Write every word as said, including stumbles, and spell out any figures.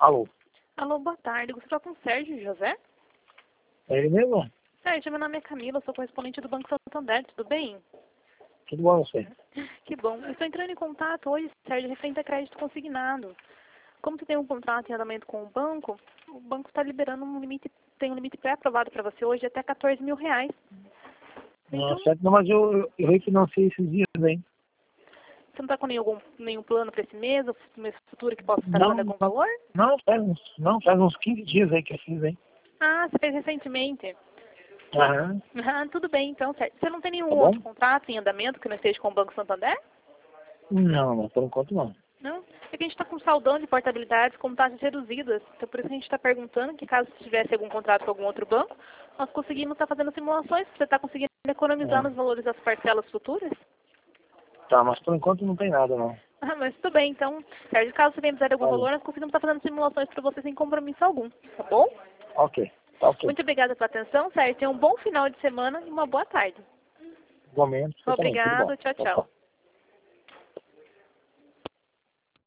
Alô? Alô, boa tarde. Gostaria com o Sérgio José? É ele mesmo? Sérgio, meu nome é Camila, sou correspondente do Banco Santander, tudo bem? Tudo bom, você? Que bom. Eu estou entrando em contato hoje, Sérgio, referente a crédito consignado. Como você tem um contrato em andamento com o banco, o banco está liberando um limite, tem um limite pré-aprovado para você hoje até quatorze mil reais. Não, Então, certo, não, mas eu, eu, eu refinanciei esses dias, hein? você não está com nenhum, nenhum plano para esse mês, ou mês futuro que possa estar Não, dando algum valor? não, faz uns, não, faz uns quinze dias aí que eu fiz, hein? Ah, você fez recentemente. Aham, Ah, tudo bem, então, certo. Você não tem nenhum tá bom? outro contrato em andamento que não esteja com o Banco Santander? Não, não, por enquanto não. Não? É que a gente está com saldão de portabilidades com taxas reduzidas. Então, por isso que a gente está perguntando que caso tivesse algum contrato com algum outro banco, nós conseguimos estar fazendo simulações para você estar conseguindo economizar É. nos valores das parcelas futuras. Tá, mas por enquanto não tem nada, não. Ah, mas tudo bem, então, Sérgio, caso você venha precisar de algum Valeu. valor, nós conseguimos estar fazendo simulações para você sem compromisso algum, tá bom? Ok, tá ok. Muito obrigada pela atenção, Sérgio. Tenha um bom final de semana e uma boa tarde. Igualmente, você também, tudo bom. Obrigado, tchau, Tchau, tchau. tchau.